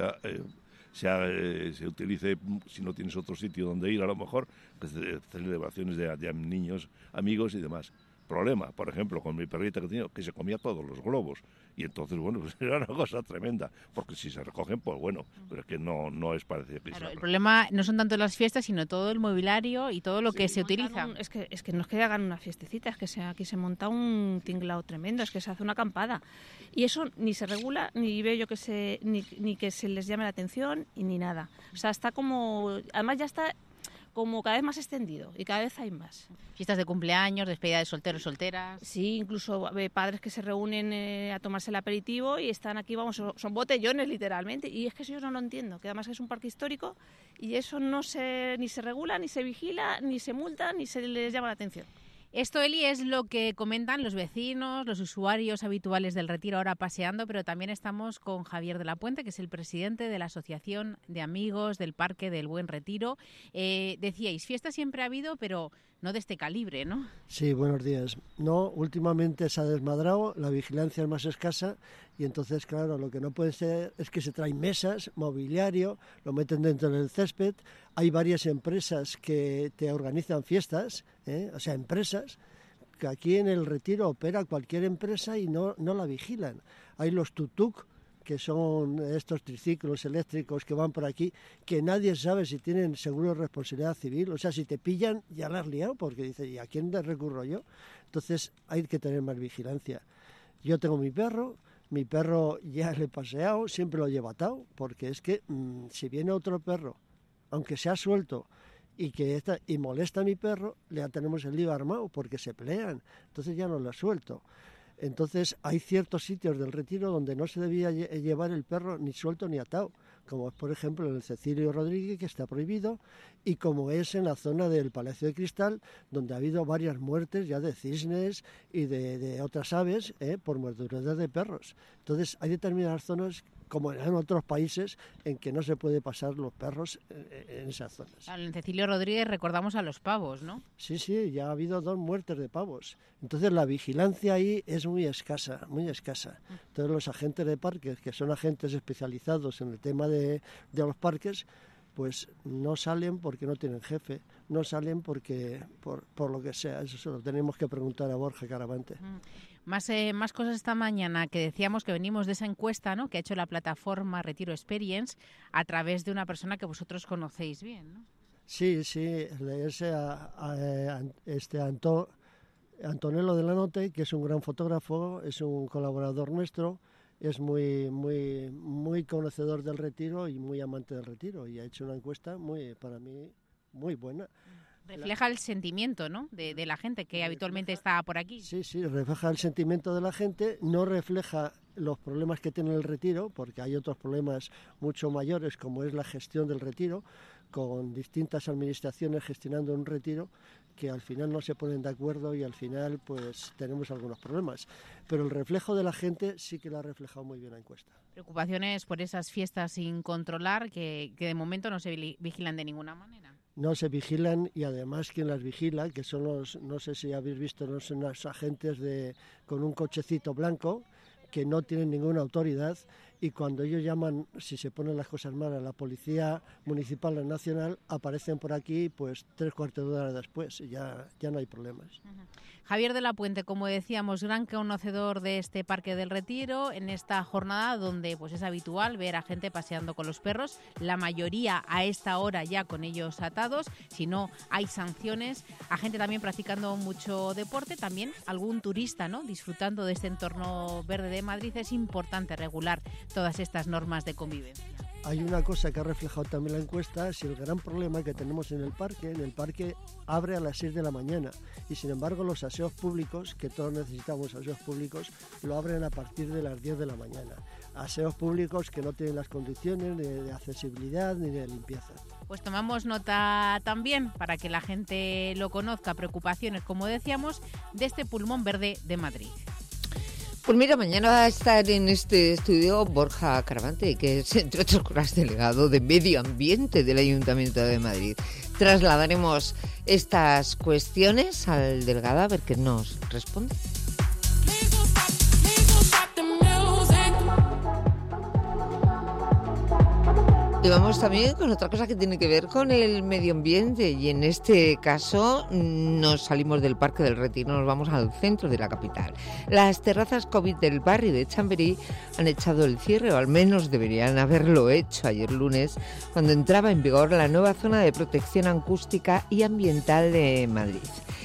se utilice, si no tienes otro sitio donde ir, a lo mejor, pues, celebraciones de niños, amigos y demás. Problema, por ejemplo, con mi perrita que tenía, que se comía todos los globos. Y entonces, bueno, pues era una cosa tremenda. Porque si se recogen, pues bueno, pero es que no es parecido. Claro, el problema no son tanto las fiestas, sino todo el mobiliario y todo lo que se utiliza. Es que no es que hagan una fiestecita, es que aquí se monta un tinglao tremendo, es que se hace una acampada. Y eso ni se regula, ni veo yo que ni que se les llame la atención, y ni nada. O sea, está como... Además ya está... como cada vez más extendido y cada vez hay más. Fiestas de cumpleaños, despedida de solteros, solteras. Sí, incluso padres que se reúnen a tomarse el aperitivo y están aquí, vamos, son botellones literalmente. Y es que eso yo no lo entiendo, que además es un parque histórico y eso ni se regula, ni se vigila, ni se multa, ni se les llama la atención. Esto, Eli, es lo que comentan los vecinos, los usuarios habituales del retiro ahora paseando, pero también estamos con Javier de la Puente, que es el presidente de la Asociación de Amigos del Parque del Buen Retiro. Decíais, fiesta siempre ha habido, pero no de este calibre, ¿no? Sí, buenos días. No, últimamente se ha desmadrado, la vigilancia es más escasa y entonces, claro, lo que no puede ser es que se traen mesas, mobiliario, lo meten dentro del césped. Hay varias empresas que te organizan fiestas, o sea, empresas, que aquí en el Retiro opera cualquier empresa y no la vigilan. Hay los tuk-tuk, que son estos triciclos eléctricos que van por aquí, que nadie sabe si tienen seguro de responsabilidad civil. O sea, si te pillan, ya la has liado, porque dices, ¿y a quién le recurro yo? Entonces hay que tener más vigilancia. Yo tengo mi perro ya le he paseado, siempre lo llevo atado, porque es que si viene otro perro, aunque sea suelto, y molesta a mi perro, ya tenemos el lío armado, porque se pelean, entonces ya no lo suelto. Entonces hay ciertos sitios del Retiro donde no se debía llevar el perro ni suelto ni atado, como es por ejemplo en el Cecilio Rodríguez, que está prohibido, y como es en la zona del Palacio de Cristal, donde ha habido varias muertes ya de cisnes y de otras aves por mordeduras de perros. Entonces hay determinadas zonas, como en otros países, en que no se puede pasar los perros en esas zonas. En Cecilio Rodríguez recordamos a los pavos, ¿no? Sí, ya ha habido 2 muertes de pavos. Entonces la vigilancia ahí es muy escasa, muy escasa. Entonces los agentes de parques, que son agentes especializados en el tema de los parques, pues no salen porque no tienen jefe, no salen porque por lo que sea. Eso se lo tenemos que preguntar a Borja Caravante. Más cosas esta mañana, que decíamos que venimos de esa encuesta, ¿no?, que ha hecho la plataforma Retiro Experience a través de una persona que vosotros conocéis bien, ¿no? Sí, ese Antonello de la Note, que es un gran fotógrafo, es un colaborador nuestro, es muy conocedor del Retiro y muy amante del Retiro, y ha hecho una encuesta para mí muy buena. Refleja el sentimiento, ¿no?, de la gente que habitualmente está por aquí. Sí, refleja el sentimiento de la gente, no refleja los problemas que tiene el Retiro, porque hay otros problemas mucho mayores, como es la gestión del Retiro, con distintas administraciones gestionando un Retiro, que al final no se ponen de acuerdo y al final pues tenemos algunos problemas. Pero el reflejo de la gente sí que lo ha reflejado muy bien la encuesta. Preocupaciones por esas fiestas sin controlar que de momento no se vigilan de ninguna manera. no se vigilan, y además quien las vigila, que son los, no sé si habéis visto, no son los agentes con un cochecito blanco, que no tienen ninguna autoridad, y cuando ellos llaman, si se ponen las cosas mal, a la policía municipal o nacional, aparecen por aquí pues 3/4 de hora después y ya no hay problemas. Javier de la Puente, como decíamos, gran conocedor de este Parque del Retiro, en esta jornada donde pues es habitual ver a gente paseando con los perros, la mayoría a esta hora ya con ellos atados, si no hay sanciones, a gente también practicando mucho deporte, también algún turista, ¿no?, disfrutando de este entorno verde de Madrid. Es importante regular todas estas normas de convivencia. Hay una cosa que ha reflejado también la encuesta, es el gran problema que tenemos en el parque abre a las 6 de la mañana y sin embargo los aseos públicos, que todos necesitamos aseos públicos, lo abren a partir de las 10 de la mañana. Aseos públicos que no tienen las condiciones ni de accesibilidad ni de limpieza. Pues tomamos nota también, para que la gente lo conozca, preocupaciones, como decíamos, de este pulmón verde de Madrid. Pues mira, mañana va a estar en este estudio Borja Caravante, que es, entre otras cosas, delegado de Medio Ambiente del Ayuntamiento de Madrid. Trasladaremos estas cuestiones al delegado a ver qué nos responde. Y vamos también con otra cosa que tiene que ver con el medio ambiente, y en este caso nos salimos del Parque del Retiro, nos vamos al centro de la capital. Las terrazas COVID del barrio de Chamberí han echado el cierre, o al menos deberían haberlo hecho ayer lunes, cuando entraba en vigor la nueva zona de protección acústica y ambiental de Madrid.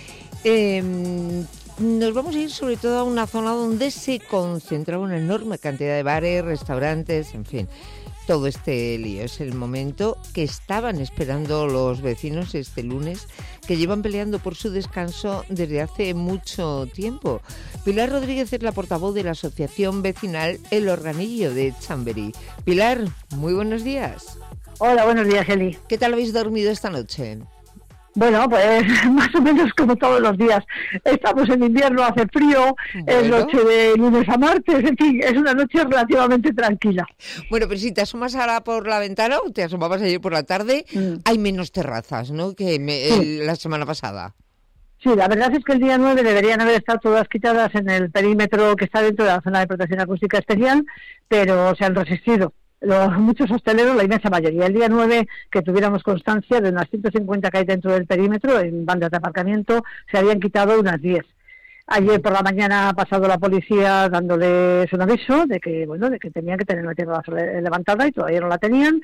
Nos vamos a ir sobre todo a una zona donde se concentraba una enorme cantidad de bares, restaurantes, en fin. Todo este lío. Es el momento que estaban esperando los vecinos este lunes, que llevan peleando por su descanso desde hace mucho tiempo. Pilar Rodríguez es la portavoz de la asociación vecinal El Organillo de Chamberí. Pilar, muy buenos días. Hola, buenos días, Eli. ¿Qué tal habéis dormido esta noche? Bueno, pues más o menos como todos los días. Estamos en invierno, hace frío, es noche de lunes a martes, en fin, es una noche relativamente tranquila. Bueno, pero si te asomas ahora por la ventana, o te asomabas ayer por la tarde, hay menos terrazas, ¿no?, que la semana pasada. Sí, la verdad es que el día 9 deberían haber estado todas quitadas en el perímetro que está dentro de la zona de protección acústica especial, pero se han resistido. Muchos hosteleros, la inmensa mayoría. El día 9, que tuviéramos constancia de unas 150 que hay dentro del perímetro, en bandas de aparcamiento, se habían quitado unas 10. Ayer por la mañana ha pasado la policía dándoles un aviso de que tenían que tener la tierra levantada y todavía no la tenían.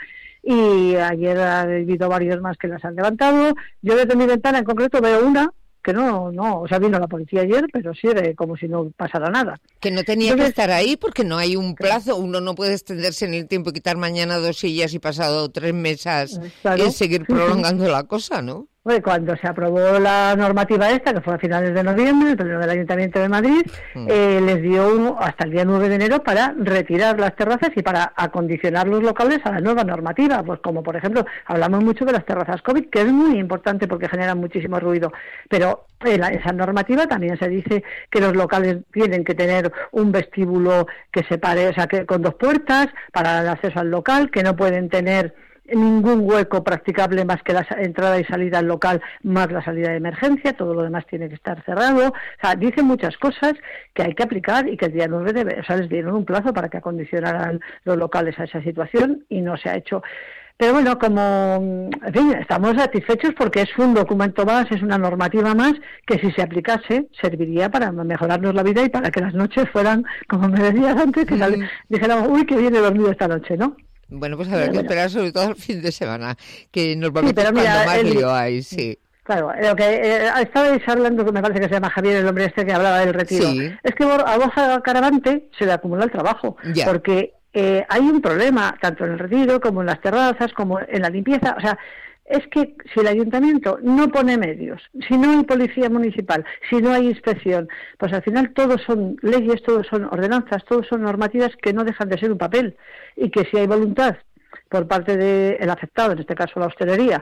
Y ayer ha habido varios más que las han levantado. Yo desde mi ventana en concreto veo una que no, o sea, vino la policía ayer, pero sí como si no pasara nada. Que no tenía que estar ahí porque no hay un plazo, uno no puede extenderse en el tiempo y quitar mañana 2 sillas y pasado 3 mesas y seguir prolongando la cosa, ¿no? Pues cuando se aprobó la normativa esta, que fue a finales de noviembre, el pleno del Ayuntamiento de Madrid, les dio hasta el día 9 de enero para retirar las terrazas y para acondicionar los locales a la nueva normativa. Pues como, por ejemplo, hablamos mucho de las terrazas COVID, que es muy importante porque generan muchísimo ruido, pero esa normativa también se dice que los locales tienen que tener un vestíbulo que separe, o sea, que con 2 puertas para el acceso al local, que no pueden tener ningún hueco practicable más que la entrada y salida al local más la salida de emergencia, todo lo demás tiene que estar cerrado. O sea, dice muchas cosas que hay que aplicar y que el día 9 les dieron un plazo para que acondicionaran los locales a esa situación y no se ha hecho. Pero bueno, como, en fin, estamos satisfechos porque es un documento más, es una normativa más que si se aplicase serviría para mejorarnos la vida y para que las noches fueran, como me decías antes, que dijéramos, uy, que bien he dormido esta noche, ¿no? Bueno, pues habrá que esperar sobre todo al fin de semana, que normalmente es cuando más lío hay, sí. Claro, lo que estabais hablando, que me parece que se llama Javier, el hombre este que hablaba del retiro, es que a Borja Caravante se le acumula el trabajo, porque hay un problema, tanto en el retiro como en las terrazas, como en la limpieza, o sea, es que si el ayuntamiento no pone medios, si no hay policía municipal, si no hay inspección, pues al final todos son leyes, todos son ordenanzas, todos son normativas que no dejan de ser un papel y que si hay voluntad por parte del afectado, en este caso la hostelería,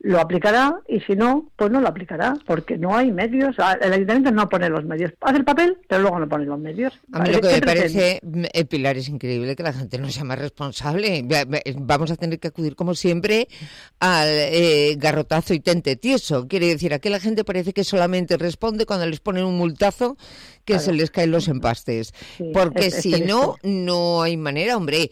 lo aplicará, y si no, pues no lo aplicará, porque no hay medios. El ayuntamiento no pone los medios. Hace el papel, pero luego no pone los medios. A mí lo que me parece, Pilar, es increíble que la gente no sea más responsable. Vamos a tener que acudir, como siempre, al garrotazo y tente tieso. Quiere decir, aquí la gente parece que solamente responde cuando les ponen un multazo que se les caen los empastes. Sí, porque si no, no hay manera, hombre.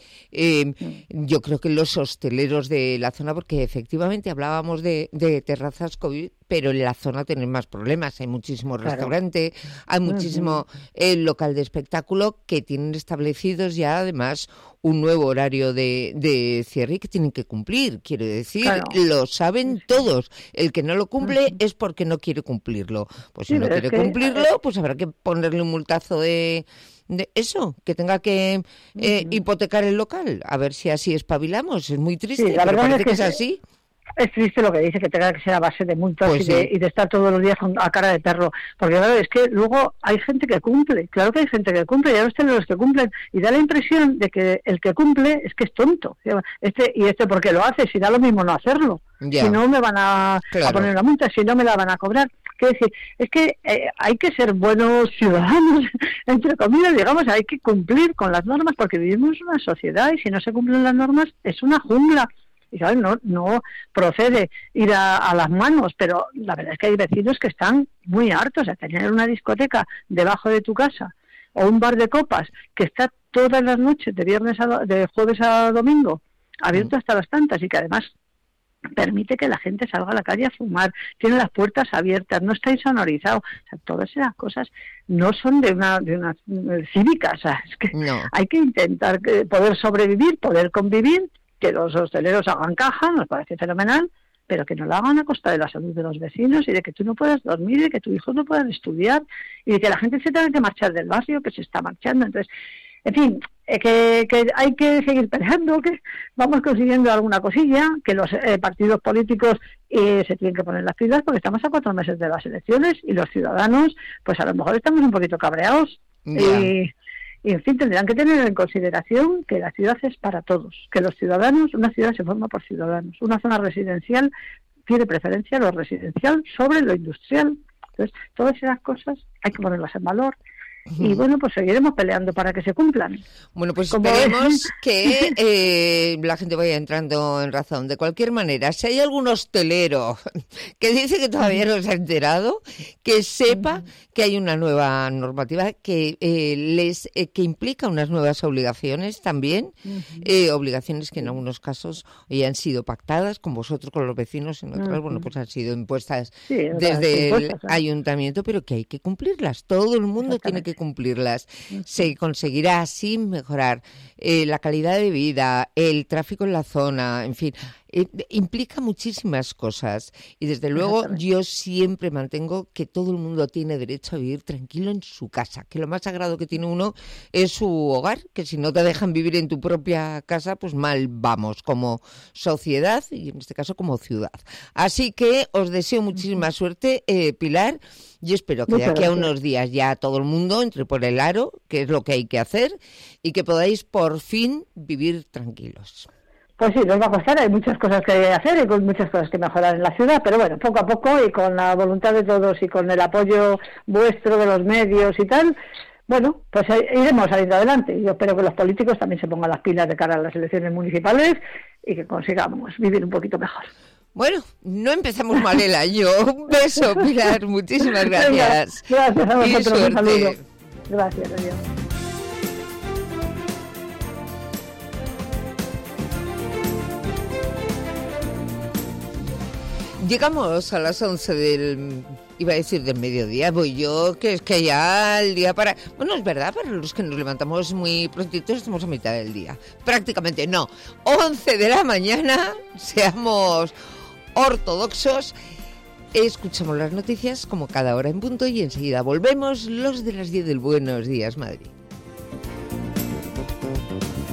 Yo creo que los hosteleros de la zona, porque efectivamente hablábamos de terrazas COVID, pero en la zona tienen más problemas. Hay muchísimo restaurante, hay muchísimo local de espectáculo que tienen establecidos ya, además, un nuevo horario de cierre que tienen que cumplir. Quiero decir, lo saben todos. El que no lo cumple es porque no quiere cumplirlo. Pues si no quiere cumplirlo, pues habrá que ponerle un multazo de eso, que tenga que hipotecar el local. A ver si así espabilamos. Es muy triste, sí, la pero verdad parece que es así. Es triste lo que dice, que tenga que ser a base de multas pues y de estar todos los días a cara de perro. Porque claro, es que luego hay gente que cumple. Claro que hay gente que cumple, ya los los que cumplen. Y da la impresión de que el que cumple es que es tonto. ¿Por qué lo hace? Si da lo mismo no hacerlo. Ya. Si no me van a poner una multa, si no me la van a cobrar. Quiero decir, es que hay que ser buenos ciudadanos, entre comillas, digamos, hay que cumplir con las normas, porque vivimos en una sociedad y si no se cumplen las normas es una jungla. Y ¿sabes? No procede ir a las manos, pero la verdad es que hay vecinos que están muy hartos de tener una discoteca debajo de tu casa o un bar de copas que está todas las noches de jueves a domingo abierto hasta las tantas, y que además permite que la gente salga a la calle a fumar, tiene las puertas abiertas, no está insonorizado. O sea, todas esas cosas no son de una cívica. O sea, es que hay que intentar poder sobrevivir, poder convivir, que los hosteleros hagan caja, nos parece fenomenal, pero que no lo hagan a costa de la salud de los vecinos y de que tú no puedas dormir, y de que tus hijos no puedan estudiar, y de que la gente se tenga que marchar del barrio, que se está marchando. Entonces, en fin, que hay que seguir peleando, que vamos consiguiendo alguna cosilla, que los partidos políticos se tienen que poner las pilas, porque estamos a 4 meses de las elecciones y los ciudadanos, pues a lo mejor estamos un poquito cabreados. Y en fin, tendrán que tener en consideración que la ciudad es para todos, que los ciudadanos, una ciudad se forma por ciudadanos. Una zona residencial tiene preferencia lo residencial sobre lo industrial. Entonces, todas esas cosas hay que ponerlas en valor. Y bueno, pues seguiremos peleando para que se cumplan. Bueno, pues esperemos que la gente vaya entrando en razón. De cualquier manera, si hay algún hostelero que dice que todavía no se ha enterado, que sepa que hay una nueva normativa que que implica unas nuevas obligaciones también, obligaciones que en algunos casos ya han sido pactadas con vosotros, con los vecinos, en otras, bueno, pues han sido impuestas desde el ayuntamiento, pero que hay que cumplirlas. Todo el mundo tiene que cumplirlas. Se conseguirá así mejorar la calidad de vida, el tráfico en la zona, en fin, implica muchísimas cosas, y desde luego yo siempre mantengo que todo el mundo tiene derecho a vivir tranquilo en su casa, que lo más sagrado que tiene uno es su hogar, que si no te dejan vivir en tu propia casa, pues mal vamos como sociedad y en este caso como ciudad. Así que os deseo muchísima suerte, Pilar. Yo espero que de aquí a unos días ya todo el mundo entre por el aro, que es lo que hay que hacer, y que podáis por fin vivir tranquilos. Pues sí, nos va a costar, hay muchas cosas que hacer y con muchas cosas que mejorar en la ciudad, pero bueno, poco a poco y con la voluntad de todos y con el apoyo vuestro de los medios y tal, bueno, pues iremos saliendo adelante. Yo espero que los políticos también se pongan las pilas de cara a las elecciones municipales y que consigamos vivir un poquito mejor. Bueno, no empezamos mal el año. Un beso, Pilar, muchísimas gracias. Gracias a vosotros, un saludo. Gracias, adiós. Llegamos a las 11 del mediodía, voy yo, que es que ya el día para... Bueno, es verdad, para los que nos levantamos muy prontito estamos a mitad del día. Prácticamente no. 11 de la mañana, seamos ortodoxos. Escuchamos las noticias como cada hora en punto y enseguida volvemos, los de las 10 del Buenos Días, Madrid.